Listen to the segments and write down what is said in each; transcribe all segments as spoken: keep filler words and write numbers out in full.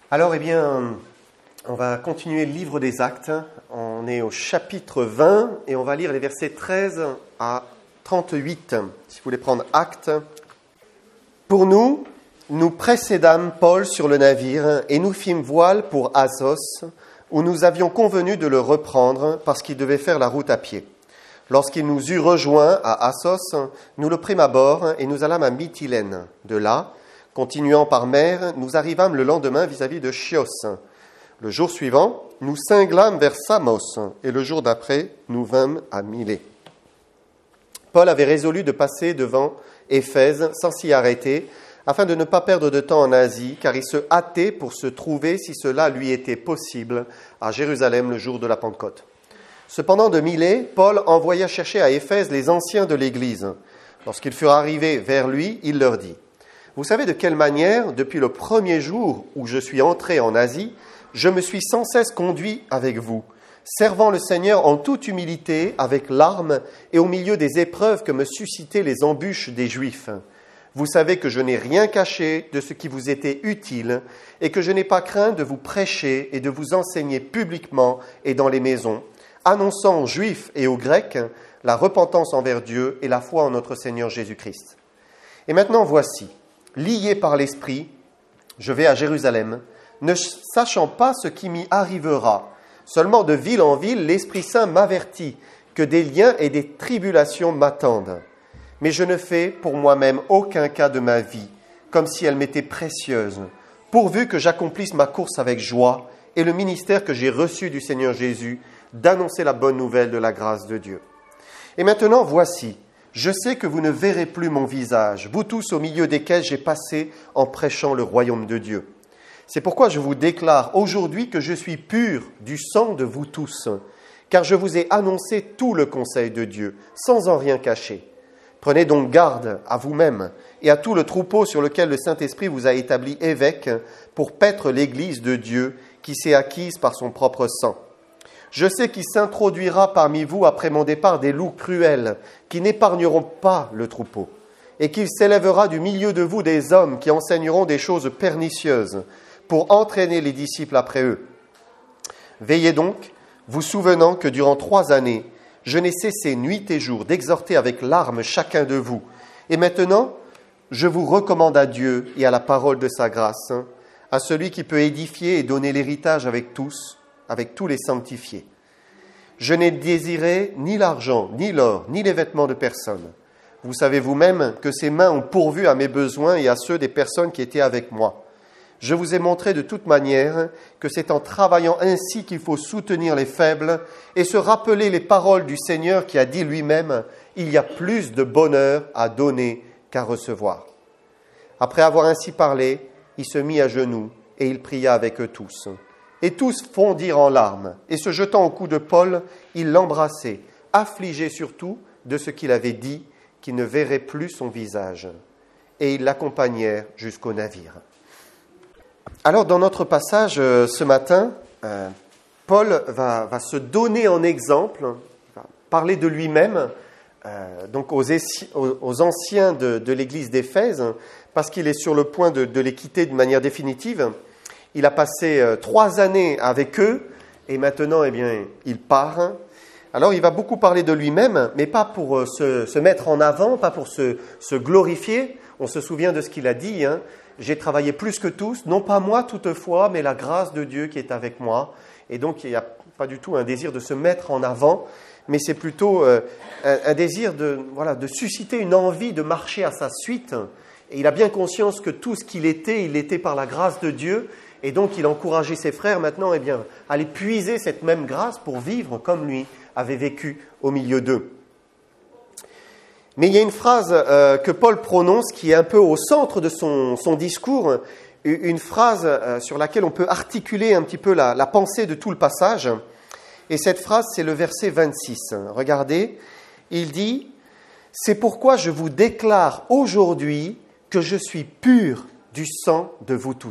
Alors, eh bien, on va continuer le livre des Actes. On est au chapitre vingt et on va lire les versets treize à trente-huit. Si vous voulez prendre Actes. Pour nous, nous précédâmes Paul sur le navire et nous fîmes voile pour Assos, où nous avions convenu de le reprendre parce qu'il devait faire la route à pied. Lorsqu'il nous eut rejoints à Assos, nous le prîmes à bord et nous allâmes à Mytilène. De là, continuant par mer, nous arrivâmes le lendemain vis-à-vis de Chios. Le jour suivant, nous cinglâmes vers Samos, et le jour d'après, nous vînmes à Milet. Paul avait résolu de passer devant Éphèse sans s'y arrêter, afin de ne pas perdre de temps en Asie, car il se hâtait pour se trouver, si cela lui était possible, à Jérusalem le jour de la Pentecôte. Cependant, de Milet, Paul envoya chercher à Éphèse les anciens de l'Église. Lorsqu'ils furent arrivés vers lui, il leur dit : « Vous savez de quelle manière, depuis le premier jour où je suis entré en Asie, je me suis sans cesse conduit avec vous, servant le Seigneur en toute humilité, avec larmes et au milieu des épreuves que me suscitaient les embûches des Juifs. Vous savez que je n'ai rien caché de ce qui vous était utile et que je n'ai pas craint de vous prêcher et de vous enseigner publiquement et dans les maisons, annonçant aux Juifs et aux Grecs la repentance envers Dieu et la foi en notre Seigneur Jésus-Christ. Et maintenant voici, lié par l'Esprit, je vais à Jérusalem, ne sachant pas ce qui m'y arrivera. Seulement de ville en ville, l'Esprit Saint m'avertit que des liens et des tribulations m'attendent. Mais je ne fais pour moi-même aucun cas de ma vie, comme si elle m'était précieuse, pourvu que j'accomplisse ma course avec joie et le ministère que j'ai reçu du Seigneur Jésus, d'annoncer la bonne nouvelle de la grâce de Dieu. Et maintenant, voici, je sais que vous ne verrez plus mon visage, vous tous au milieu desquels j'ai passé en prêchant le royaume de Dieu. C'est pourquoi je vous déclare aujourd'hui que je suis pur du sang de vous tous, car je vous ai annoncé tout le conseil de Dieu, sans en rien cacher. Prenez donc garde à vous-même et à tout le troupeau sur lequel le Saint-Esprit vous a établi évêque pour paître l'Église de Dieu qui s'est acquise par son propre sang. Je sais qu'il s'introduira parmi vous après mon départ des loups cruels qui n'épargneront pas le troupeau, et qu'il s'élèvera du milieu de vous des hommes qui enseigneront des choses pernicieuses pour entraîner les disciples après eux. Veillez donc, vous souvenant que durant trois années, je n'ai cessé nuit et jour d'exhorter avec larmes chacun de vous. Et maintenant, je vous recommande à Dieu et à la parole de sa grâce, à celui qui peut édifier et donner l'héritage avec tous, avec tous les sanctifiés. Je n'ai désiré ni l'argent, ni l'or, ni les vêtements de personne. Vous savez vous-même que ces mains ont pourvu à mes besoins et à ceux des personnes qui étaient avec moi. Je vous ai montré de toute manière que c'est en travaillant ainsi qu'il faut soutenir les faibles et se rappeler les paroles du Seigneur qui a dit lui-même « Il y a plus de bonheur à donner qu'à recevoir ». Après avoir ainsi parlé, il se mit à genoux et il pria avec eux tous. Et tous fondirent en larmes, et se jetant au cou de Paul, ils l'embrassaient, affligés surtout de ce qu'il avait dit, qu'ils ne verraient plus son visage. Et ils l'accompagnèrent jusqu'au navire. Alors, dans notre passage euh, ce matin, euh, Paul va, va se donner en exemple, va parler de lui-même, euh, donc aux, essi- aux, aux anciens de, de l'église d'Éphèse, parce qu'il est sur le point de, de les quitter de manière définitive. Il a passé euh, trois années avec eux, et maintenant, eh bien, il part. Alors, il va beaucoup parler de lui-même, mais pas pour euh, se, se mettre en avant, pas pour se, se glorifier. On se souvient de ce qu'il a dit, hein. J'ai travaillé plus que tous, non pas moi toutefois, mais la grâce de Dieu qui est avec moi. Et donc, il n'y a pas du tout un désir de se mettre en avant, mais c'est plutôt euh, un, un désir de, voilà, de susciter une envie de marcher à sa suite. Et il a bien conscience que tout ce qu'il était, il l'était par la grâce de Dieu. Et donc, il encourageait ses frères maintenant eh bien, à aller puiser cette même grâce pour vivre comme lui avait vécu au milieu d'eux. Mais il y a une phrase euh, que Paul prononce qui est un peu au centre de son, son discours, une phrase euh, sur laquelle on peut articuler un petit peu la, la pensée de tout le passage. Et cette phrase, c'est le verset vingt-six. Regardez, il dit « C'est pourquoi je vous déclare aujourd'hui que je suis pur du sang de vous tous. »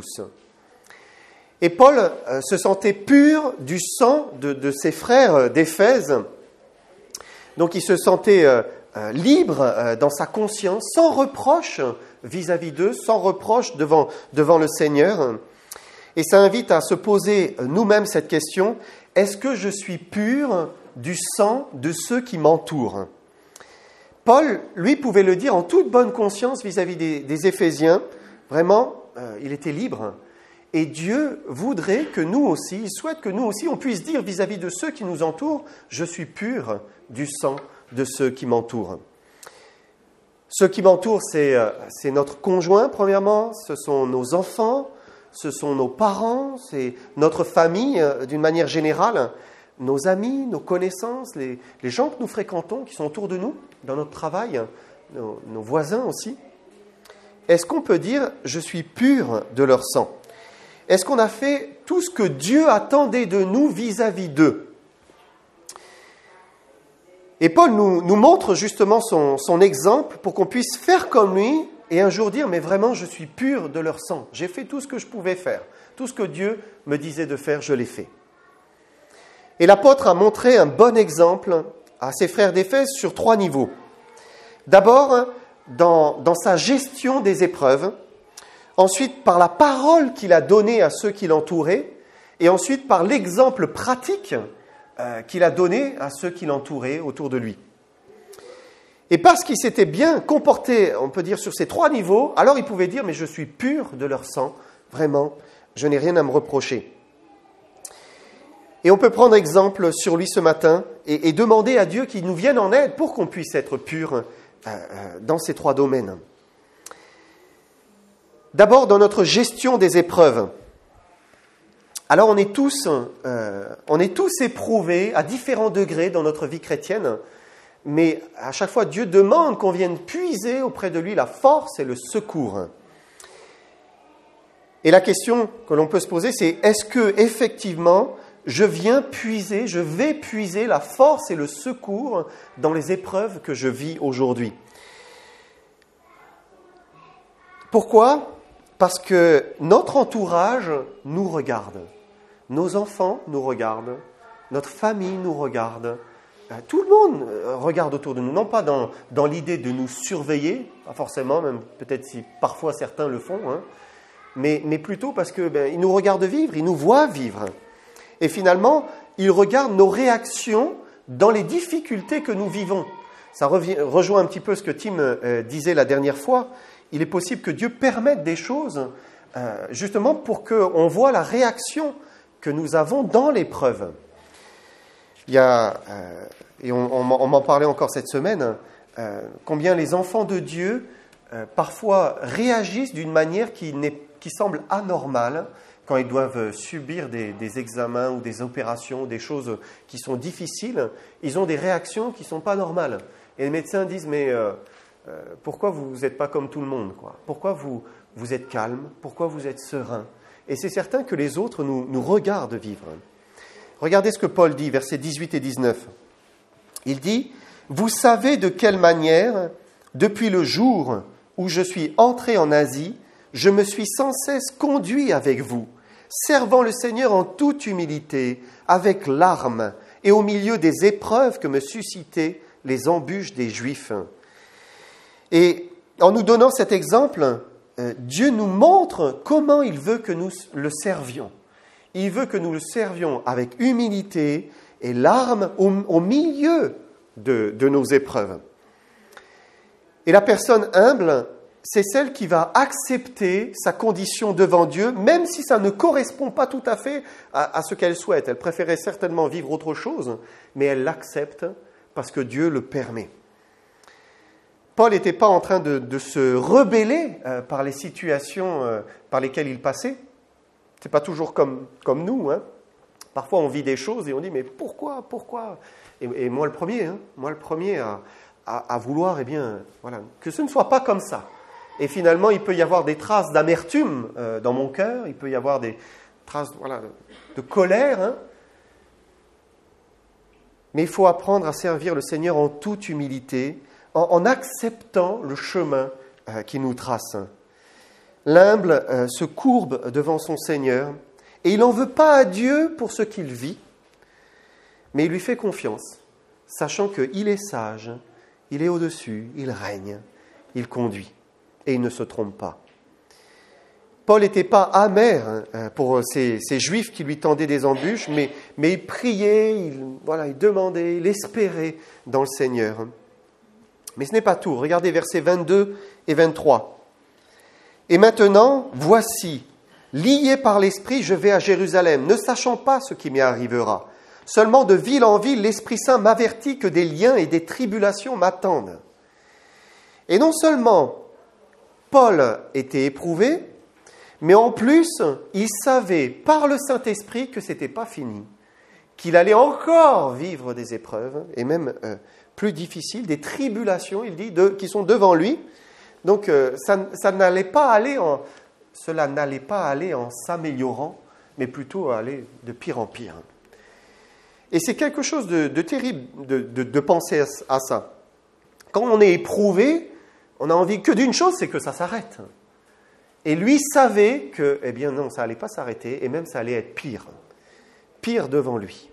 Et Paul euh, se sentait pur du sang de, de ses frères d'Éphèse. Donc il se sentait euh, euh, libre euh, dans sa conscience, sans reproche vis-à-vis d'eux, sans reproche devant, devant le Seigneur. Et ça invite à se poser nous-mêmes cette question, est-ce que je suis pur du sang de ceux qui m'entourent ? Paul, lui, pouvait le dire en toute bonne conscience vis-à-vis des, des Éphésiens. Vraiment, euh, il était libre. Et Dieu voudrait que nous aussi, il souhaite que nous aussi, on puisse dire vis-à-vis de ceux qui nous entourent, je suis pur du sang de ceux qui m'entourent. Ceux qui m'entourent, c'est, euh, c'est notre conjoint, premièrement, ce sont nos enfants, ce sont nos parents, c'est notre famille euh, d'une manière générale, nos amis, nos connaissances, les, les gens que nous fréquentons, qui sont autour de nous, dans notre travail, nos, nos voisins aussi. Est-ce qu'on peut dire « je suis pur de leur sang » ? Est-ce qu'on a fait tout ce que Dieu attendait de nous vis-à-vis d'eux ? Et Paul nous, nous montre justement son, son exemple pour qu'on puisse faire comme lui et un jour dire « mais vraiment, je suis pur de leur sang. J'ai fait tout ce que je pouvais faire. Tout ce que Dieu me disait de faire, je l'ai fait. » Et l'apôtre a montré un bon exemple à ses frères d'Éphèse sur trois niveaux. D'abord, dans, dans sa gestion des épreuves, ensuite par la parole qu'il a donnée à ceux qui l'entouraient, et ensuite par l'exemple pratique euh, qu'il a donné à ceux qui l'entouraient autour de lui. Et parce qu'il s'était bien comporté, on peut dire, sur ces trois niveaux, alors il pouvait dire « mais je suis pur de leur sang, vraiment, je n'ai rien à me reprocher ». Et on peut prendre exemple sur lui ce matin et, et demander à Dieu qu'il nous vienne en aide pour qu'on puisse être pur euh, euh, dans ces trois domaines. D'abord, dans notre gestion des épreuves. Alors, on est tous, euh, on est tous éprouvés à différents degrés dans notre vie chrétienne, mais à chaque fois, Dieu demande qu'on vienne puiser auprès de lui la force et le secours. Et la question que l'on peut se poser, c'est est-ce que effectivement je viens puiser, je vais puiser la force et le secours dans les épreuves que je vis aujourd'hui. Pourquoi ? Parce que notre entourage nous regarde. Nos enfants nous regardent, notre famille nous regarde. Tout le monde regarde autour de nous, non pas dans, dans l'idée de nous surveiller, pas forcément, même peut-être si parfois certains le font, hein, mais, mais plutôt parce qu'ils ben, nous regardent vivre, ils nous voient vivre. Et finalement, ils regardent nos réactions dans les difficultés que nous vivons. Ça revient, rejoint un petit peu ce que Tim euh, disait la dernière fois. Il est possible que Dieu permette des choses euh, justement pour qu'on voit la réaction que nous avons dans l'épreuve. Il y a, euh, et on, on, on m'en parlait encore cette semaine, euh, combien les enfants de Dieu euh, parfois réagissent d'une manière qui, n'est, qui semble anormale, quand ils doivent subir des, des examens ou des opérations, des choses qui sont difficiles, ils ont des réactions qui ne sont pas normales. Et les médecins disent, mais euh, euh, pourquoi vous n'êtes pas comme tout le monde, quoi ? Pourquoi vous, vous êtes calme ? Pourquoi vous êtes serein ? Et c'est certain que les autres nous, nous regardent vivre. Regardez ce que Paul dit, versets dix-huit et dix-neuf. Il dit, « Vous savez de quelle manière, depuis le jour où je suis entré en Asie, je me suis sans cesse conduit avec vous, servant le Seigneur en toute humilité, avec larmes, et au milieu des épreuves que me suscitaient les embûches des Juifs. » Et en nous donnant cet exemple, euh, Dieu nous montre comment il veut que nous le servions. Il veut que nous le servions avec humilité et larmes au, au milieu de, de nos épreuves. Et la personne humble, c'est celle qui va accepter sa condition devant Dieu, même si ça ne correspond pas tout à fait à, à ce qu'elle souhaite. Elle préférait certainement vivre autre chose, mais elle l'accepte parce que Dieu le permet. Paul n'était pas en train de, de se rebeller euh, par les situations euh, par lesquelles il passait. Ce n'est pas toujours comme, comme nous. Hein. Parfois, on vit des choses et on dit, mais pourquoi, pourquoi et, et moi le premier, hein, moi le premier à, à, à vouloir, eh bien, voilà, que ce ne soit pas comme ça. Et finalement, il peut y avoir des traces d'amertume euh, dans mon cœur, il peut y avoir des traces voilà, de, de colère. Hein. Mais il faut apprendre à servir le Seigneur en toute humilité, en, en acceptant le chemin euh, qu'il nous trace. L'humble euh, se courbe devant son Seigneur et il n'en veut pas à Dieu pour ce qu'il vit, mais il lui fait confiance, sachant qu'il est sage, il est au-dessus, il règne, il conduit. Et il ne se trompe pas. Paul n'était pas amer pour ces, ces Juifs qui lui tendaient des embûches, mais, mais il priait, il, voilà, il demandait, il espérait dans le Seigneur. Mais ce n'est pas tout. Regardez versets vingt-deux et vingt-trois. « Et maintenant, voici, lié par l'Esprit, je vais à Jérusalem, ne sachant pas ce qui m'y arrivera. Seulement de ville en ville, l'Esprit Saint m'avertit que des liens et des tribulations m'attendent. » Et non seulement Paul était éprouvé, mais en plus, il savait par le Saint-Esprit que ce n'était pas fini, qu'il allait encore vivre des épreuves, et même euh, plus difficiles, des tribulations, il dit, de, qui sont devant lui. Donc, euh, ça, ça n'allait pas aller en, cela n'allait pas aller en s'améliorant, mais plutôt aller de pire en pire. Et c'est quelque chose de, de terrible de, de, de penser à ça. Quand on est éprouvé, on a envie que d'une chose, c'est que ça s'arrête. Et lui savait que, eh bien non, ça n'allait pas s'arrêter, et même ça allait être pire. Pire devant lui.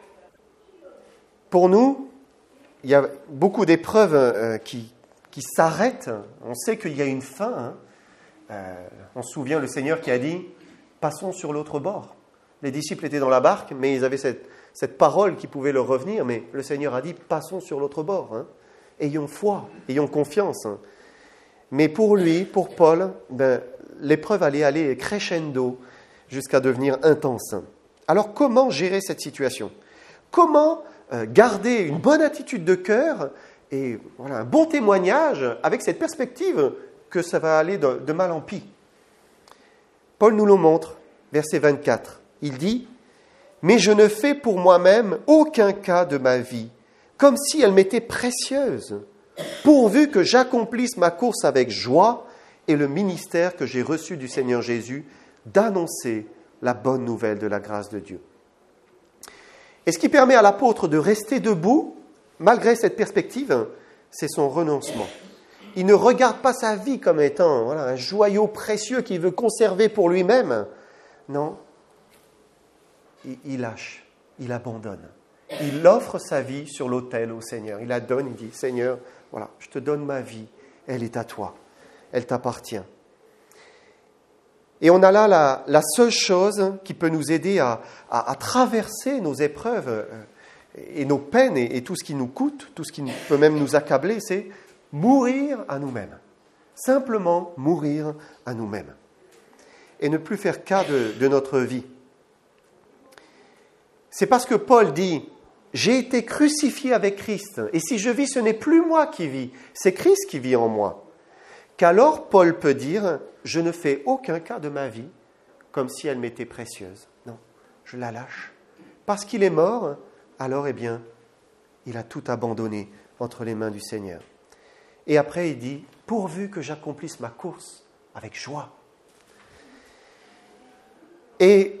Pour nous, il y a beaucoup d'épreuves euh, qui, qui s'arrêtent. On sait qu'il y a une fin. Hein. Euh, on se souvient le Seigneur qui a dit « Passons sur l'autre bord ». Les disciples étaient dans la barque, mais ils avaient cette, cette parole qui pouvait leur revenir. Mais le Seigneur a dit « Passons sur l'autre bord hein. ». Ayons foi, ayons confiance. Hein. Mais pour lui, pour Paul, ben, l'épreuve allait aller crescendo jusqu'à devenir intense. Alors comment gérer cette situation ? Comment euh, garder une bonne attitude de cœur et voilà, un bon témoignage avec cette perspective que ça va aller de, de mal en pis ? Paul nous le montre, verset vingt-quatre. Il dit « Mais je ne fais pour moi-même aucun cas de ma vie, comme si elle m'était précieuse, pourvu que j'accomplisse ma course avec joie et le ministère que j'ai reçu du Seigneur Jésus, d'annoncer la bonne nouvelle de la grâce de Dieu. » Et ce qui permet à l'apôtre de rester debout, malgré cette perspective, c'est son renoncement. Il ne regarde pas sa vie comme étant voilà, un joyau précieux qu'il veut conserver pour lui-même. Non, il, il lâche, il abandonne. Il offre sa vie sur l'autel au Seigneur. Il la donne, il dit, Seigneur, voilà, je te donne ma vie, elle est à toi, elle t'appartient. Et on a là la, la seule chose qui peut nous aider à, à, à traverser nos épreuves et nos peines et, et tout ce qui nous coûte, tout ce qui peut même nous accabler, c'est mourir à nous-mêmes. Simplement mourir à nous-mêmes. Et ne plus faire cas de, de notre vie. C'est parce que Paul dit « J'ai été crucifié avec Christ, et si je vis, ce n'est plus moi qui vis, c'est Christ qui vit en moi. » Qu'alors Paul peut dire « Je ne fais aucun cas de ma vie comme si elle m'était précieuse. Non, je la lâche. Parce qu'il est mort, alors eh bien, il a tout abandonné entre les mains du Seigneur. » Et après il dit « Pourvu que j'accomplisse ma course avec joie. » Et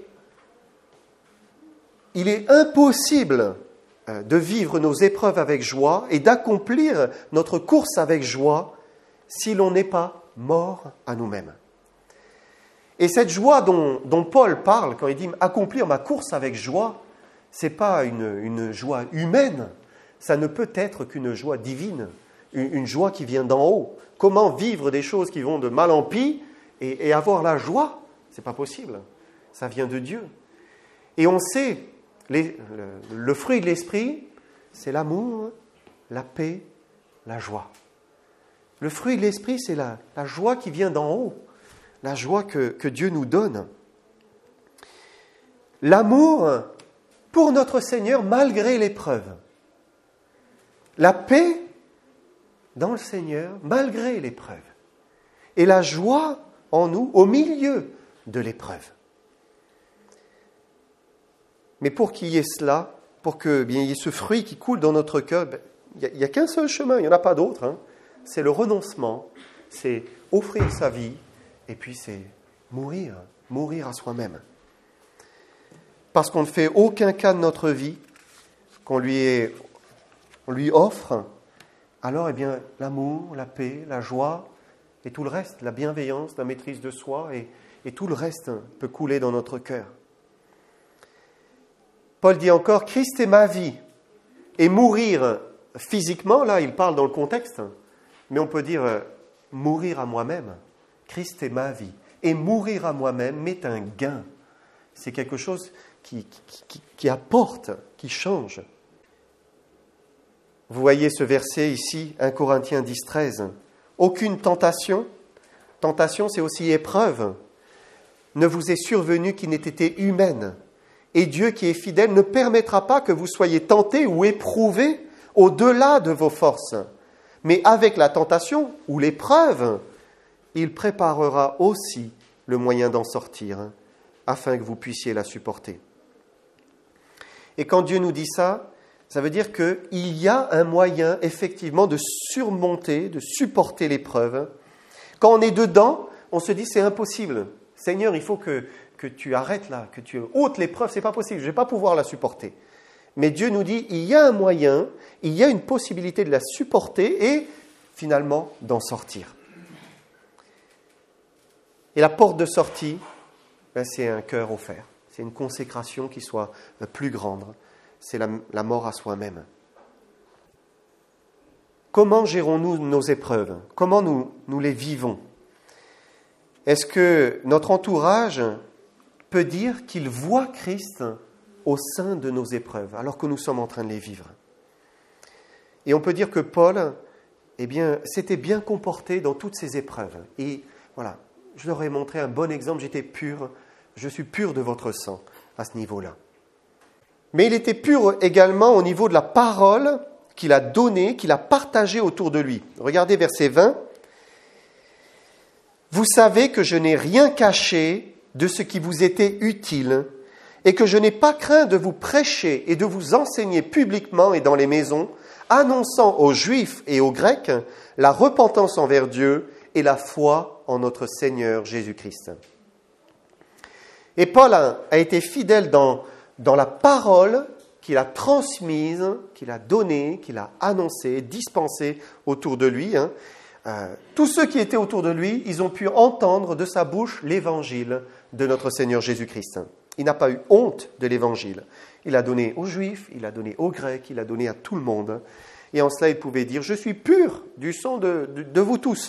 il est impossible de vivre nos épreuves avec joie et d'accomplir notre course avec joie si l'on n'est pas mort à nous-mêmes. Et cette joie dont, dont Paul parle quand il dit « accomplir ma course avec joie », ce n'est pas une, une joie humaine, ça ne peut être qu'une joie divine, une, une joie qui vient d'en haut. Comment vivre des choses qui vont de mal en pis et, et avoir la joie ? Ce n'est pas possible, ça vient de Dieu. Et on sait, les, le, le fruit de l'esprit, c'est l'amour, la paix, la joie. Le fruit de l'esprit, c'est la, la joie qui vient d'en haut, la joie que, que Dieu nous donne. L'amour pour notre Seigneur malgré l'épreuve. La paix dans le Seigneur malgré l'épreuve. Et la joie en nous au milieu de l'épreuve. Mais pour qu'il y ait cela, pour qu'il y ait ce fruit qui coule dans notre cœur, ben, il n'y a, a qu'un seul chemin, il n'y en a pas d'autre. Hein. C'est le renoncement, c'est offrir sa vie, et puis c'est mourir, mourir à soi-même. Parce qu'on ne fait aucun cas de notre vie qu'on lui, est, on lui offre, alors eh bien, l'amour, la paix, la joie, et tout le reste, la bienveillance, la maîtrise de soi, et, et tout le reste peut couler dans notre cœur. Paul dit encore, Christ est ma vie, et mourir physiquement, là il parle dans le contexte, mais on peut dire euh, mourir à moi-même. Christ est ma vie. et mourir à moi-même m'est un gain. C'est quelque chose qui, qui, qui, qui apporte, qui change. Vous voyez ce verset ici, un Corinthiens dix, treize. Aucune tentation, tentation c'est aussi épreuve, ne vous est survenue qui n'ait été humaine. Et Dieu qui est fidèle ne permettra pas que vous soyez tentés ou éprouvés au-delà de vos forces. Mais avec la tentation ou l'épreuve, il préparera aussi le moyen d'en sortir, afin que vous puissiez la supporter. Et quand Dieu nous dit ça, ça veut dire qu'il y a un moyen effectivement de surmonter, de supporter l'épreuve. Quand on est dedans, on se dit c'est impossible. Seigneur, il faut que, que tu arrêtes là, que tu ôtes l'épreuve, c'est pas possible, je ne vais pas pouvoir la supporter. Mais Dieu nous dit, il y a un moyen, il y a une possibilité de la supporter et finalement d'en sortir. Et la porte de sortie, ben, c'est un cœur offert, c'est une consécration qui soit plus grande, c'est la, la mort à soi-même. Comment gérons-nous nos épreuves? Comment nous, nous les vivons? Est-ce que notre entourage peut dire qu'il voit Christ au sein de nos épreuves, alors que nous sommes en train de les vivre? Et on peut dire que Paul, eh bien, s'était bien comporté dans toutes ces épreuves. Et voilà, je leur ai montré un bon exemple, j'étais pur, je suis pur de votre sang à ce niveau-là. Mais il était pur également au niveau de la parole qu'il a donnée, qu'il a partagée autour de lui. Regardez verset vingt. « Vous savez que je n'ai rien caché de ce qui vous était utile et que je n'ai pas craint de vous prêcher et de vous enseigner publiquement et dans les maisons, annonçant aux Juifs et aux Grecs la repentance envers Dieu et la foi en notre Seigneur Jésus-Christ. » Et Paul a, a été fidèle dans, dans la parole qu'il a transmise, qu'il a donnée, qu'il a annoncée, dispensée autour de lui. Hein. Euh, tous ceux qui étaient autour de lui, ils ont pu entendre de sa bouche l'évangile de notre Seigneur Jésus-Christ. Il n'a pas eu honte de l'évangile. Il a donné aux Juifs, il a donné aux Grecs, il a donné à tout le monde. Et en cela, il pouvait dire « Je suis pur du sang de, de, de vous tous ».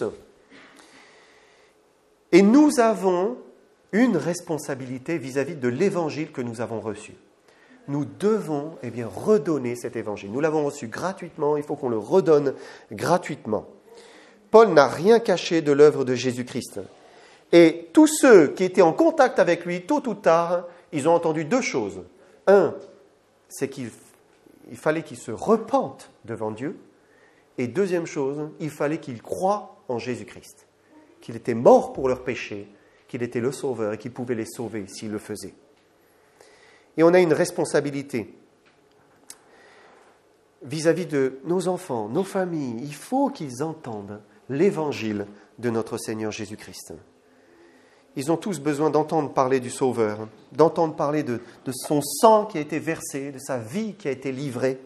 Et nous avons une responsabilité vis-à-vis de l'évangile que nous avons reçu. Nous devons eh bien, redonner cet évangile. Nous l'avons reçu gratuitement, il faut qu'on le redonne gratuitement. Paul n'a rien caché de l'œuvre de Jésus-Christ. Et tous ceux qui étaient en contact avec lui, tôt ou tard, ils ont entendu deux choses. Un, c'est qu'il il fallait qu'ils se repentent devant Dieu. Et deuxième chose, il fallait qu'ils croient en Jésus-Christ. Qu'il était mort pour leurs péchés, qu'il était le sauveur et qu'il pouvait les sauver s'il le faisait. Et on a une responsabilité vis-à-vis de nos enfants, nos familles. Il faut qu'ils entendent l'évangile de notre Seigneur Jésus-Christ. Ils ont tous besoin d'entendre parler du Sauveur, d'entendre parler de, de son sang qui a été versé, de sa vie qui a été livrée.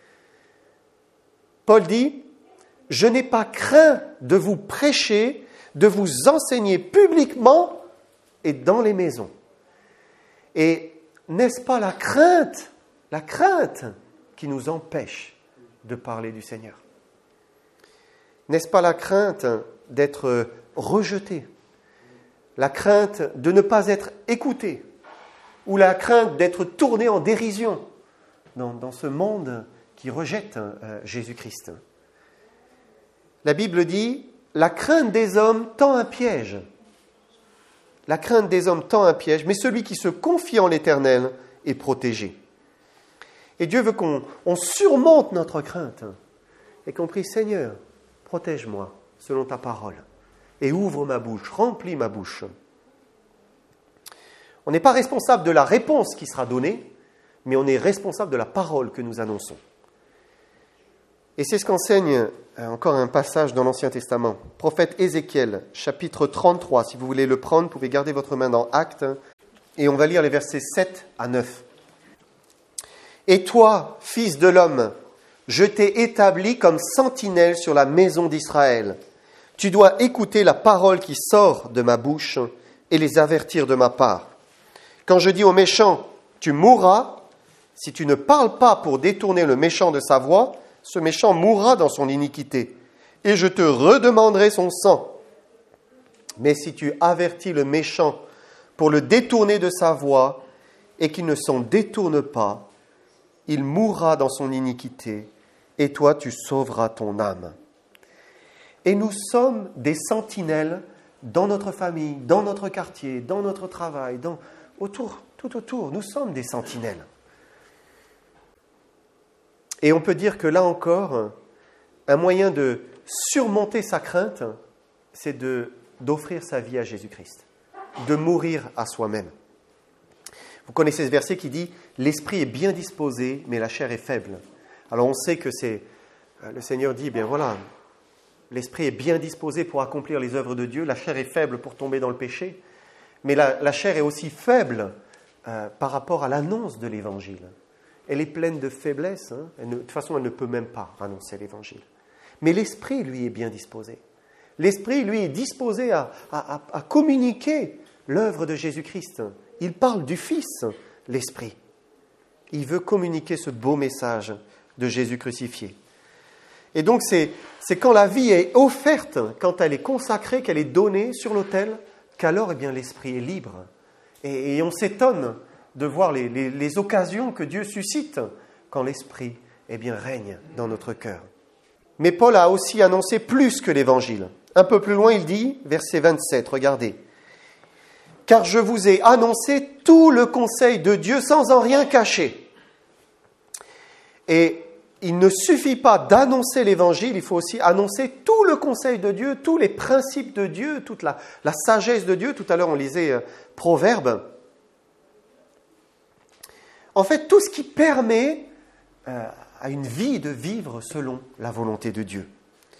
Paul dit, « Je n'ai pas craint de vous prêcher, de vous enseigner publiquement et dans les maisons. » Et n'est-ce pas la crainte, la crainte qui nous empêche de parler du Seigneur? N'est-ce pas la crainte d'être rejeté? La crainte de ne pas être écouté? Ou la crainte d'être tourné en dérision dans, dans ce monde qui rejette euh, Jésus-Christ? La Bible dit, la crainte des hommes tend un piège. La crainte des hommes tend un piège, mais celui qui se confie en l'Éternel est protégé. Et Dieu veut qu'on on surmonte notre crainte et qu'on prie, Seigneur, protège-moi selon ta parole et ouvre ma bouche, remplis ma bouche. On n'est pas responsable de la réponse qui sera donnée, mais on est responsable de la parole que nous annonçons. Et c'est ce qu'enseigne encore un passage dans l'Ancien Testament. Prophète Ézéchiel, chapitre trente-trois. Si vous voulez le prendre, vous pouvez garder votre main dans Actes. Et on va lire les versets sept à neuf. « Et toi, fils de l'homme, je t'ai établi comme sentinelle sur la maison d'Israël. Tu dois écouter la parole qui sort de ma bouche et les avertir de ma part. Quand je dis au méchant, tu mourras, si tu ne parles pas pour détourner le méchant de sa voie, ce méchant mourra dans son iniquité, et je te redemanderai son sang. Mais si tu avertis le méchant pour le détourner de sa voie et qu'il ne s'en détourne pas, il mourra dans son iniquité et toi tu sauveras ton âme. Et nous sommes des sentinelles dans notre famille, dans notre quartier, dans notre travail, dans, autour, tout autour. Nous sommes des sentinelles. Et on peut dire que là encore, un moyen de surmonter sa crainte, c'est de, d'offrir sa vie à Jésus-Christ, de mourir à soi-même. Vous connaissez ce verset qui dit « L'esprit est bien disposé, mais la chair est faible ». Alors on sait que c'est, le Seigneur dit, bien voilà, l'esprit est bien disposé pour accomplir les œuvres de Dieu, la chair est faible pour tomber dans le péché, mais la, la chair est aussi faible euh, par rapport à l'annonce de l'Évangile. Elle est pleine de faiblesse, hein. Elle ne, de toute façon elle ne peut même pas annoncer l'Évangile. Mais l'esprit, lui, est bien disposé. L'esprit, lui, est disposé à, à, à, à communiquer l'œuvre de Jésus-Christ. Il parle du Fils, l'esprit. Il veut communiquer ce beau message de Jésus crucifié. Et donc, c'est, c'est quand la vie est offerte, quand elle est consacrée, qu'elle est donnée sur l'autel, qu'alors, eh bien, l'esprit est libre. Et, et on s'étonne de voir les, les, les occasions que Dieu suscite quand l'esprit, eh bien, règne dans notre cœur. Mais Paul a aussi annoncé plus que l'Évangile. Un peu plus loin, il dit, verset vingt-sept, regardez. « Car je vous ai annoncé tout le conseil de Dieu sans en rien cacher. » Et il ne suffit pas d'annoncer l'Évangile, il faut aussi annoncer tout le conseil de Dieu, tous les principes de Dieu, toute la, la sagesse de Dieu. Tout à l'heure, on lisait euh, Proverbes. En fait, tout ce qui permet euh, à une vie de vivre selon la volonté de Dieu.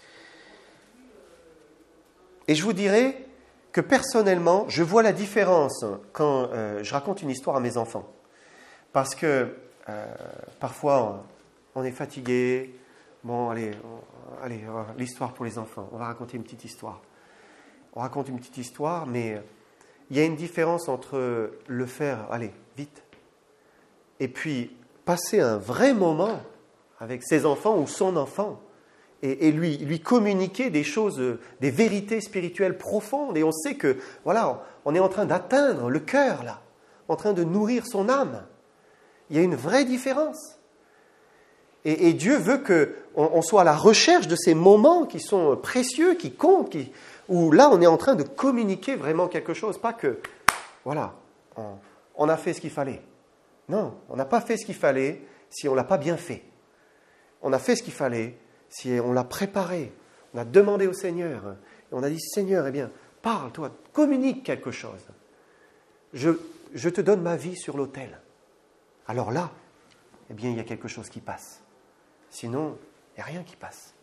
Et je vous dirais que personnellement, je vois la différence quand euh, je raconte une histoire à mes enfants. Parce que euh, parfois, on est fatigué. Bon, allez, on, allez, l'histoire pour les enfants. On va raconter une petite histoire. On raconte une petite histoire, mais il y a une différence entre le faire, allez, vite, et puis passer un vrai moment avec ses enfants ou son enfant, et, et lui, lui communiquer des choses, des vérités spirituelles profondes. Et on sait que, voilà, on est en train d'atteindre le cœur, là, en train de nourrir son âme. Il y a une vraie différence. Et, et Dieu veut qu'on on soit à la recherche de ces moments qui sont précieux, qui comptent, qui, où là, on est en train de communiquer vraiment quelque chose. Pas que, voilà, on, on a fait ce qu'il fallait. Non, on n'a pas fait ce qu'il fallait si on ne l'a pas bien fait. On a fait ce qu'il fallait si on l'a préparé. On a demandé au Seigneur. Et on a dit, Seigneur, eh bien, parle, toi, communique quelque chose. Je, je te donne ma vie sur l'autel. Alors là, eh bien, il y a quelque chose qui passe. Sinon, il n'y a rien qui passe.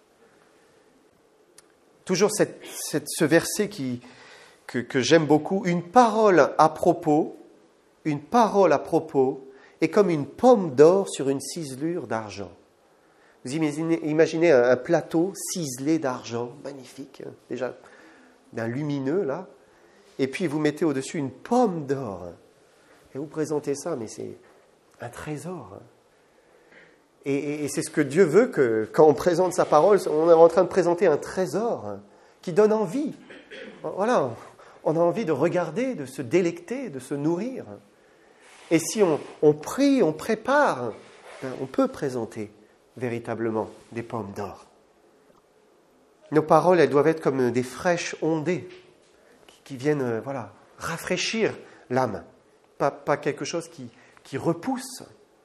Toujours cette, cette, ce verset qui, que, que j'aime beaucoup. Une parole à propos, une parole à propos est comme une pomme d'or sur une ciselure d'argent. Vous imaginez, imaginez un, un plateau ciselé d'argent, magnifique, hein, déjà d'un lumineux là, et puis vous mettez au-dessus une pomme d'or. Et vous présentez ça, mais c'est un trésor. Hein. Et, et, et c'est ce que Dieu veut, que quand on présente sa parole, on est en train de présenter un trésor hein, qui donne envie. Voilà, on a envie de regarder, de se délecter, de se nourrir. Et si on, on prie, on prépare, ben on peut présenter véritablement des pommes d'or. Nos paroles, elles doivent être comme des fraîches ondées qui, qui viennent euh, voilà, rafraîchir l'âme, pas, pas quelque chose qui, qui repousse.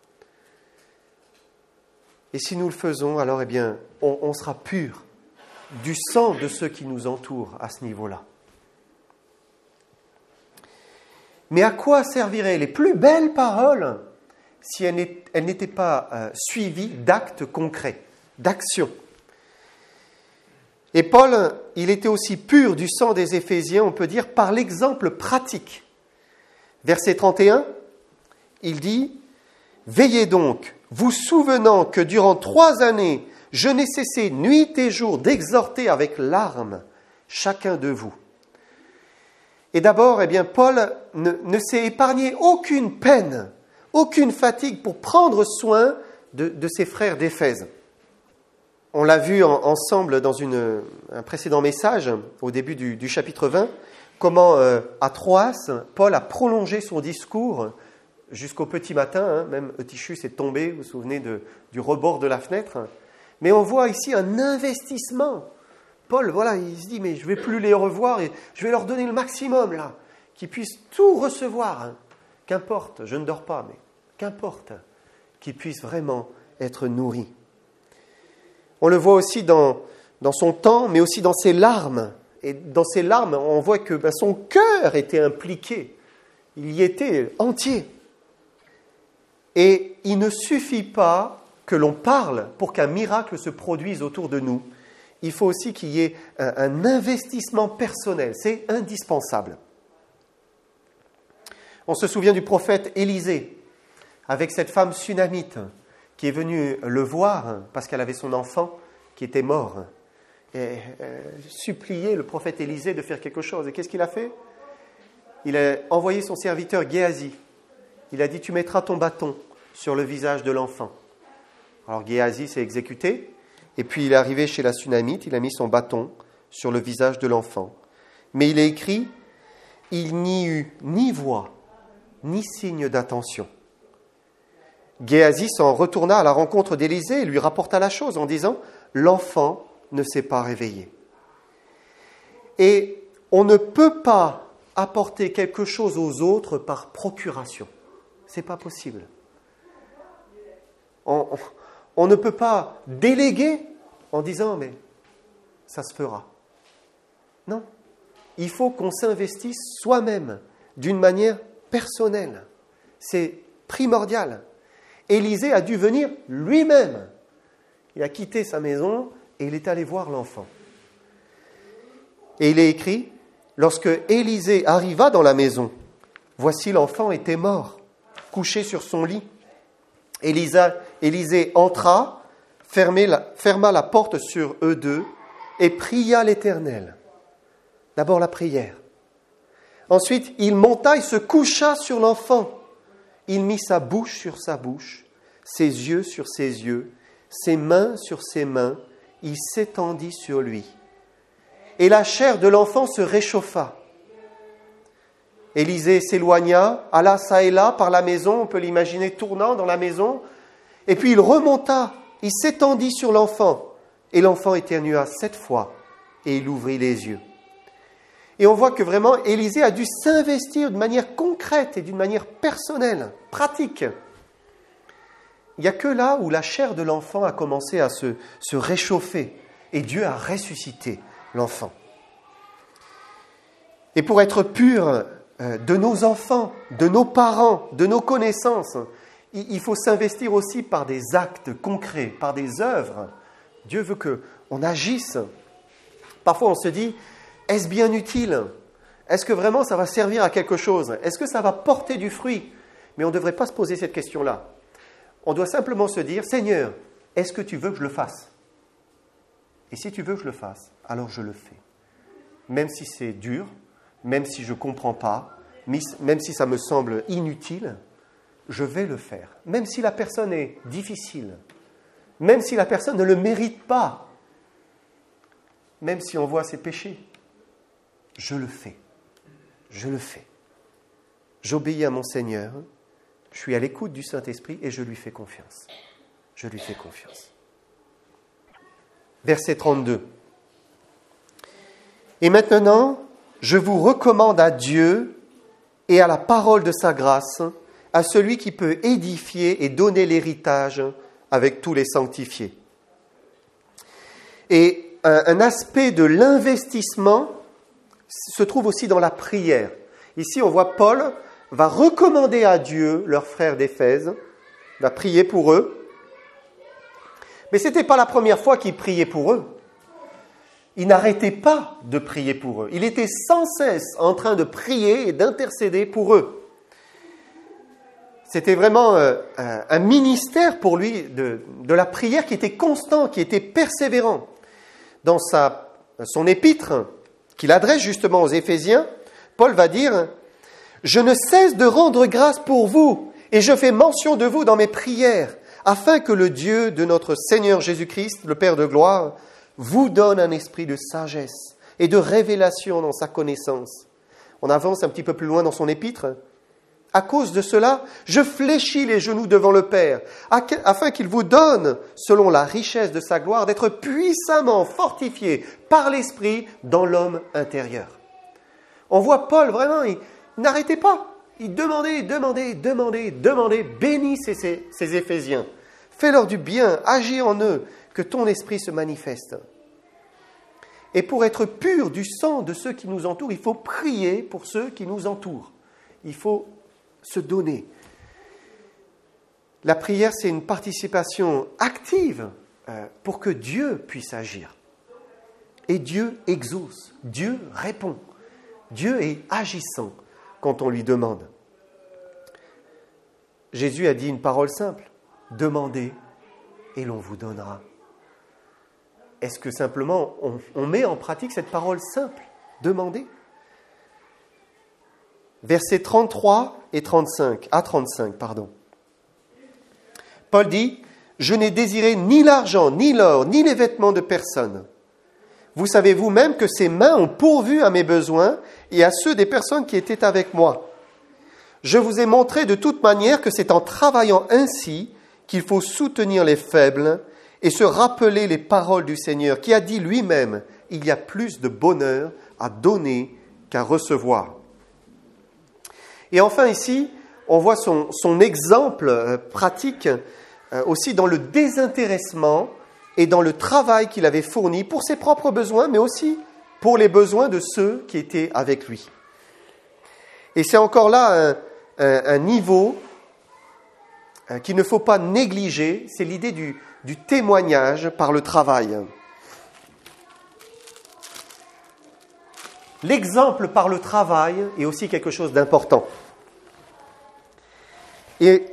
Et si nous le faisons, alors eh bien, on, on sera pur du sang de ceux qui nous entourent à ce niveau-là. Mais à quoi serviraient les plus belles paroles si elles n'étaient pas euh, suivies d'actes concrets, d'actions? Et Paul, il était aussi pur du sang des Éphésiens, on peut dire, par l'exemple pratique. Verset trente et un, il dit « Veillez donc, vous souvenant que durant trois années, je n'ai cessé nuit et jour d'exhorter avec larmes chacun de vous. » Et d'abord, eh bien, Paul ne, ne s'est épargné aucune peine, aucune fatigue pour prendre soin de, de ses frères d'Éphèse. On l'a vu en, ensemble dans une, un précédent message, au début du, du chapitre vingt, comment euh, à Troas, Paul a prolongé son discours jusqu'au petit matin, hein, même Eutychus est tombé, vous vous souvenez de, du rebord de la fenêtre. Mais on voit ici un investissement. Paul, voilà, il se dit, mais je ne vais plus les revoir et je vais leur donner le maximum, là, qu'ils puissent tout recevoir. Hein. Qu'importe, je ne dors pas, mais qu'importe, qu'ils puissent vraiment être nourris. On le voit aussi dans, dans son temps, mais aussi dans ses larmes. Et dans ses larmes, on voit que ben, son cœur était impliqué. Il y était entier. Et il ne suffit pas que l'on parle pour qu'un miracle se produise autour de nous. Il faut aussi qu'il y ait un, un investissement personnel. C'est indispensable. On se souvient du prophète Élisée, avec cette femme sunamite qui est venue le voir parce qu'elle avait son enfant qui était mort. Et euh, supplier le prophète Élisée de faire quelque chose. Et qu'est-ce qu'il a fait? Il a envoyé son serviteur Géasi. Il a dit, tu mettras ton bâton sur le visage de l'enfant. Alors Géasi s'est exécuté, et puis il est arrivé chez la Sunamite, il a mis son bâton sur le visage de l'enfant. Mais il est écrit, il n'y eut ni voix, ni signe d'attention. Géasi s'en retourna à la rencontre d'Élisée et lui rapporta la chose en disant, l'enfant ne s'est pas réveillé. Et on ne peut pas apporter quelque chose aux autres par procuration. Ce n'est pas possible. On, on, on ne peut pas déléguer en disant, mais ça se fera. Non. Il faut qu'on s'investisse soi-même d'une manière personnelle. C'est primordial. Élisée a dû venir lui-même. Il a quitté sa maison et il est allé voir l'enfant. Et il est écrit, lorsque Élisée arriva dans la maison, voici l'enfant était mort, couché sur son lit. Élisa, Élisée entra, la, ferma la porte sur eux deux et pria l'Éternel. D'abord la prière. Ensuite, il monta et se coucha sur l'enfant. Il mit sa bouche sur sa bouche, ses yeux sur ses yeux, ses mains sur ses mains. Il s'étendit sur lui. Et la chair de l'enfant se réchauffa. Élisée s'éloigna, alla çà et là par la maison, on peut l'imaginer tournant dans la maison, et puis il remonta, il s'étendit sur l'enfant, et l'enfant éternua sept fois, et il ouvrit les yeux. Et on voit que vraiment Élisée a dû s'investir de manière concrète et d'une manière personnelle, pratique. Il n'y a que là où la chair de l'enfant a commencé à se, se réchauffer, et Dieu a ressuscité l'enfant. Et pour être pur de nos enfants, de nos parents, de nos connaissances, il faut s'investir aussi par des actes concrets, par des œuvres. Dieu veut qu'on agisse. Parfois on se dit, est-ce bien utile? Est-ce que vraiment ça va servir à quelque chose? Est-ce que ça va porter du fruit? Mais on ne devrait pas se poser cette question-là. On doit simplement se dire, Seigneur, est-ce que tu veux que je le fasse? Et si tu veux que je le fasse, alors je le fais. Même si c'est dur, même si je ne comprends pas, même si ça me semble inutile, je vais le faire. Même si la personne est difficile, même si la personne ne le mérite pas, même si on voit ses péchés, je le fais. Je le fais. J'obéis à mon Seigneur, je suis à l'écoute du Saint-Esprit et je lui fais confiance. Je lui fais confiance. Verset trente-deux. Et maintenant, je vous recommande à Dieu et à la parole de sa grâce, à celui qui peut édifier et donner l'héritage avec tous les sanctifiés. Et un, un aspect de l'investissement se trouve aussi dans la prière. Ici, on voit Paul va recommander à Dieu, leurs frères d'Éphèse, va prier pour eux. Mais ce n'était pas la première fois qu'il priait pour eux. Il n'arrêtait pas de prier pour eux. Il était sans cesse en train de prier et d'intercéder pour eux. C'était vraiment euh, un ministère pour lui de, de la prière qui était constant, qui était persévérant. Dans sa, son épître qu'il adresse justement aux Éphésiens, Paul va dire « Je ne cesse de rendre grâce pour vous et je fais mention de vous dans mes prières, afin que le Dieu de notre Seigneur Jésus-Christ, le Père de gloire, vous donne un esprit de sagesse et de révélation dans sa connaissance, On avance un petit peu plus loin dans son épître. À cause de cela, je fléchis les genoux devant le Père, afin qu'il vous donne, selon la richesse de sa gloire, d'être puissamment fortifié par l'Esprit dans l'homme intérieur. On voit Paul, vraiment, il n'arrêtait pas. Il demandait, demandait, demandait, demandait, bénis ces, ces, ces Éphésiens. Fais-leur du bien, agis en eux, que ton esprit se manifeste. Et pour être pur du sang de ceux qui nous entourent, il faut prier pour ceux qui nous entourent. Il faut se donner. La prière, c'est une participation active euh, pour que Dieu puisse agir. Et Dieu exauce, Dieu répond. Dieu est agissant quand on lui demande. Jésus a dit une parole simple, « Demandez et l'on vous donnera ». Est-ce que simplement on, on met en pratique cette parole simple, « Demandez » ? Versets trente-trois et trente-cinq, à trente-cinq, pardon. Paul dit, « Je n'ai désiré ni l'argent, ni l'or, ni les vêtements de personne. Vous savez vous-même que ces mains ont pourvu à mes besoins et à ceux des personnes qui étaient avec moi. Je vous ai montré de toute manière que c'est en travaillant ainsi qu'il faut soutenir les faibles et se rappeler les paroles du Seigneur qui a dit lui-même, « Il y a plus de bonheur à donner qu'à recevoir. » Et enfin ici, on voit son, son exemple euh, pratique euh, aussi dans le désintéressement et dans le travail qu'il avait fourni pour ses propres besoins, mais aussi pour les besoins de ceux qui étaient avec lui. Et c'est encore là un, un, un niveau euh, qu'il ne faut pas négliger, c'est l'idée du, du témoignage par le travail. L'exemple par le travail est aussi quelque chose d'important. Et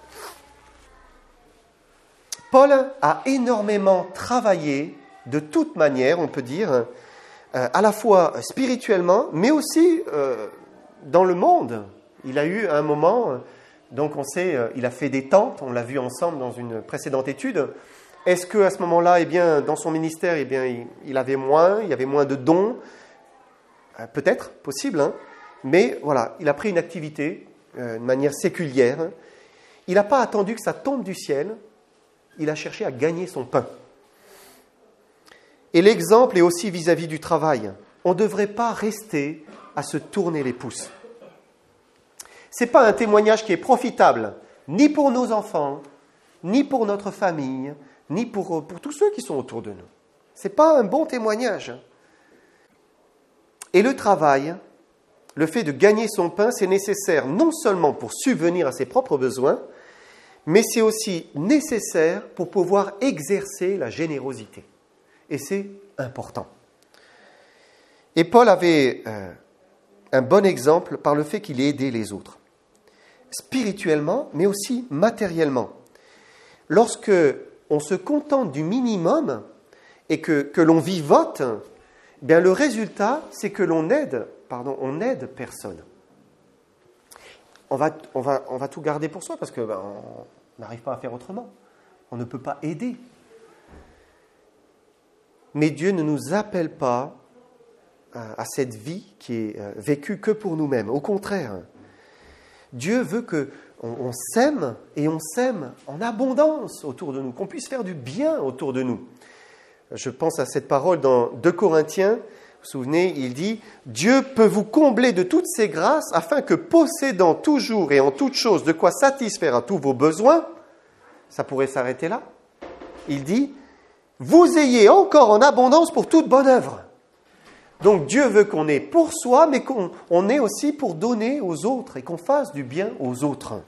Paul a énormément travaillé de toute manière, on peut dire, euh, à la fois spirituellement, mais aussi euh, dans le monde. Il a eu un moment, donc on sait, euh, il a fait des tentes, on l'a vu ensemble dans une précédente étude. Est-ce qu'à ce moment-là, eh bien, dans son ministère, eh bien, il, il avait moins, il y avait moins de dons ? euh, Peut-être, possible, hein, mais voilà, il a pris une activité de manière séculière. Il n'a pas attendu que ça tombe du ciel, il a cherché à gagner son pain. Et l'exemple est aussi vis-à-vis du travail. On ne devrait pas rester à se tourner les pouces. Ce n'est pas un témoignage qui est profitable, ni pour nos enfants, ni pour notre famille, ni pour, pour tous ceux qui sont autour de nous. Ce n'est pas un bon témoignage. Et le travail, le fait de gagner son pain, c'est nécessaire non seulement pour subvenir à ses propres besoins, mais c'est aussi nécessaire pour pouvoir exercer la générosité. Et c'est important. Et Paul avait euh, un bon exemple par le fait qu'il ait aidé les autres, spirituellement, mais aussi matériellement. Lorsque on se contente du minimum et que, que l'on vivote, eh bien le résultat, c'est que l'on aide, pardon, on n'aide personne. On va, on, va, on va tout garder pour soi parce qu'on ben, n'arrive pas à faire autrement. On ne peut pas aider. Mais Dieu ne nous appelle pas à cette vie qui est vécue que pour nous-mêmes. Au contraire, Dieu veut qu'on on s'aime et on s'aime en abondance autour de nous, qu'on puisse faire du bien autour de nous. Je pense à cette parole dans deux Corinthiens. Vous vous souvenez, il dit « Dieu peut vous combler de toutes ses grâces afin que, possédant toujours et en toutes choses de quoi satisfaire à tous vos besoins, ça pourrait s'arrêter là. Il dit « Vous ayez encore en abondance pour toute bonne œuvre. » Donc Dieu veut qu'on ait pour soi, mais qu'on on ait aussi pour donner aux autres et qu'on fasse du bien aux autres.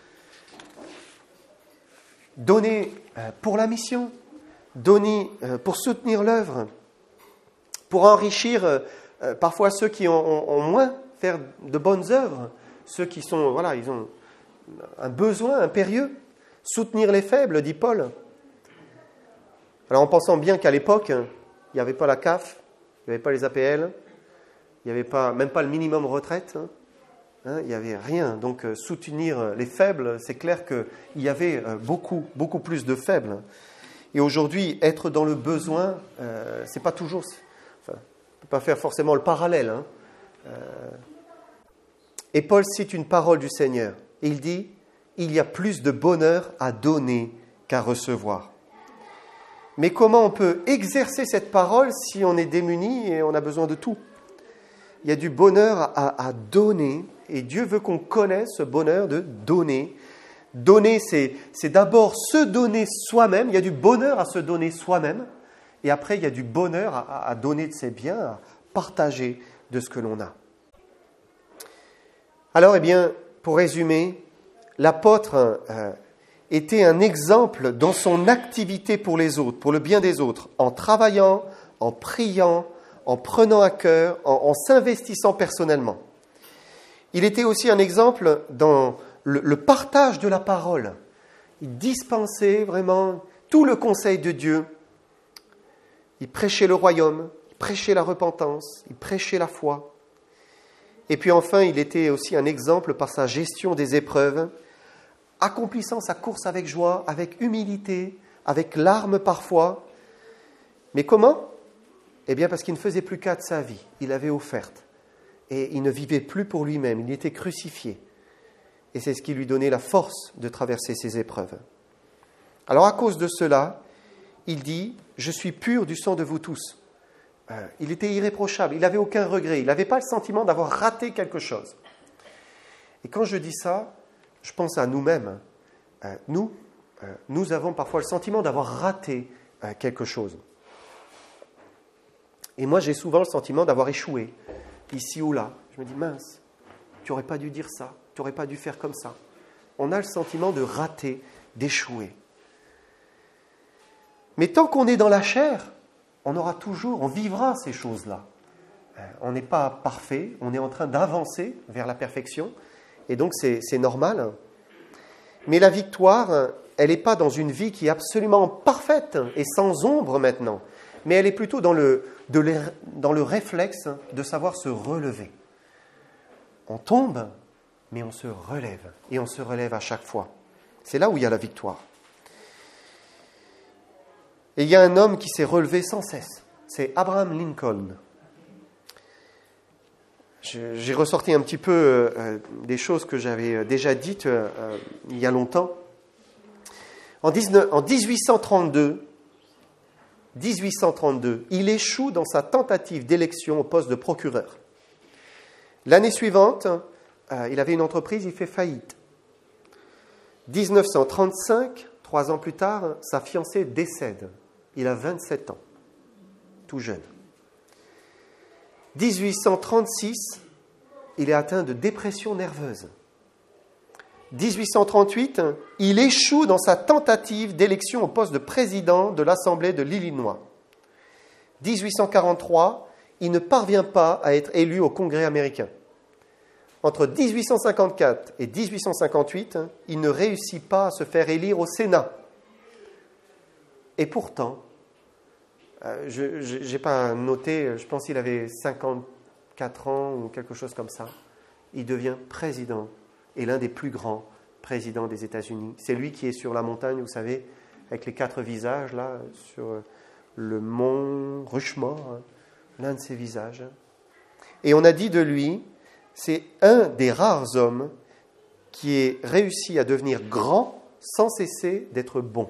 Donner pour la mission, donner pour soutenir l'œuvre, pour enrichir euh, parfois ceux qui ont, ont, ont moins, faire de bonnes œuvres, ceux qui sont, voilà, ils ont un besoin impérieux, soutenir les faibles, dit Paul. Alors en pensant bien qu'à l'époque, il n'y avait pas la C A F, il n'y avait pas les A P L, il n'y avait pas, même pas le minimum retraite, hein, hein, il n'y avait rien. Donc euh, soutenir les faibles, c'est clair qu'il y avait euh, beaucoup, beaucoup plus de faibles. Et aujourd'hui, être dans le besoin, euh, c'est pas toujours... Enfin, on ne peut pas faire forcément le parallèle. Hein. Euh, Et Paul cite une parole du Seigneur. Et il dit, il y a plus de bonheur à donner qu'à recevoir. Mais comment on peut exercer cette parole si on est démuni et on a besoin de tout ? Il y a du bonheur à, à donner, et Dieu veut qu'on connaisse ce bonheur de donner. Donner, c'est, c'est d'abord se donner soi-même. Il y a du bonheur à se donner soi-même, et après, il y a du bonheur à, à donner de ses biens, à partager de ce que l'on a. Alors, eh bien, pour résumer, l'apôtre euh, était un exemple dans son activité pour les autres, pour le bien des autres, en travaillant, en priant, en prenant à cœur, en, en s'investissant personnellement. Il était aussi un exemple dans le, le partage de la parole. Il dispensait vraiment tout le conseil de Dieu. Il prêchait le royaume, il prêchait la repentance, il prêchait la foi. Et puis enfin, il était aussi un exemple par sa gestion des épreuves, accomplissant sa course avec joie, avec humilité, avec larmes parfois. Mais comment ? Eh bien, parce qu'il ne faisait plus cas de sa vie. Il avait offerte. Et il ne vivait plus pour lui-même. Il était crucifié. Et c'est ce qui lui donnait la force de traverser ces épreuves. Alors, à cause de cela, il dit « Je suis pur du sang de vous tous ». Euh, il était irréprochable. Il n'avait aucun regret. Il n'avait pas le sentiment d'avoir raté quelque chose. Et quand je dis ça, je pense à nous-mêmes. Euh, nous, euh, nous avons parfois le sentiment d'avoir raté euh, quelque chose. Et moi, j'ai souvent le sentiment d'avoir échoué, ici ou là. Je me dis, mince, tu n'aurais pas dû dire ça, tu n'aurais pas dû faire comme ça. On a le sentiment de rater, d'échouer. Mais tant qu'on est dans la chair, on aura toujours, on vivra ces choses-là. On n'est pas parfait, on est en train d'avancer vers la perfection, et donc c'est, c'est normal. Mais la victoire, elle n'est pas dans une vie qui est absolument parfaite et sans ombre maintenant, mais elle est plutôt dans le, de les, dans le réflexe de savoir se relever. On tombe, mais on se relève, et on se relève à chaque fois. C'est là où il y a la victoire. Et il y a un homme qui s'est relevé sans cesse, c'est Abraham Lincoln. Je, j'ai ressorti un petit peu euh, des choses que j'avais déjà dites euh, il y a longtemps. En, dix-neuf, en dix-huit cent trente-deux, dix-huit cent trente-deux, il échoue dans sa tentative d'élection au poste de procureur. L'année suivante, euh, il avait une entreprise, il fait faillite. dix-neuf cent trente-cinq, trois ans plus tard, sa fiancée décède. Il a vingt-sept ans, tout jeune. dix-huit cent trente-six, il est atteint de dépression nerveuse. dix-huit cent trente-huit, il échoue dans sa tentative d'élection au poste de président de l'Assemblée de l'Illinois. dix-huit cent quarante-trois, il ne parvient pas à être élu au Congrès américain. Entre dix-huit cent cinquante-quatre et dix-huit cent cinquante-huit, il ne réussit pas à se faire élire au Sénat. Et pourtant, euh, je n'ai pas noté, je pense qu'il avait cinquante-quatre ans ou quelque chose comme ça, il devient président et l'un des plus grands présidents des États-Unis. C'est lui qui est sur la montagne, vous savez, avec les quatre visages, là, sur le mont Rushmore, hein, l'un de ses visages. Et on a dit de lui, c'est un des rares hommes qui ait réussi à devenir grand sans cesser d'être bon.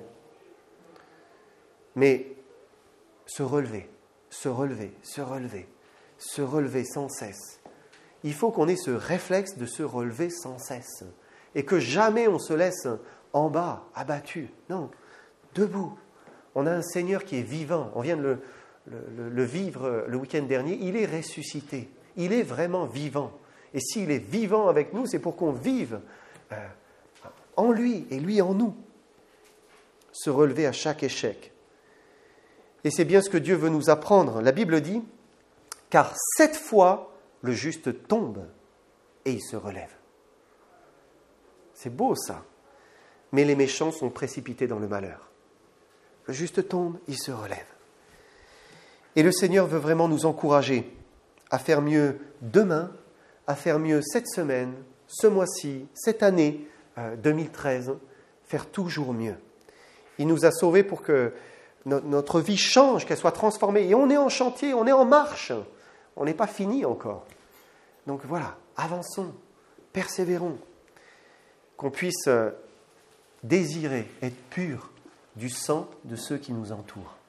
Mais se relever, se relever, se relever, se relever sans cesse. Il faut qu'on ait ce réflexe de se relever sans cesse. Et que jamais on se laisse en bas, abattu. Non, debout. On a un Seigneur qui est vivant. On vient de le, le, le vivre le week-end dernier. Il est ressuscité. Il est vraiment vivant. Et s'il est vivant avec nous, c'est pour qu'on vive euh, en lui et lui en nous. Se relever à chaque échec. Et c'est bien ce que Dieu veut nous apprendre. La Bible dit, car sept fois le juste tombe et il se relève. C'est beau ça. Mais les méchants sont précipités dans le malheur. Le juste tombe, il se relève. Et le Seigneur veut vraiment nous encourager à faire mieux demain, à faire mieux cette semaine, ce mois-ci, cette année euh, deux mille treize, faire toujours mieux. Il nous a sauvés pour que notre vie change, qu'elle soit transformée. Et on est en chantier, on est en marche. On n'est pas fini encore. Donc voilà, avançons, persévérons, qu'on puisse désirer être purs du sang de ceux qui nous entourent.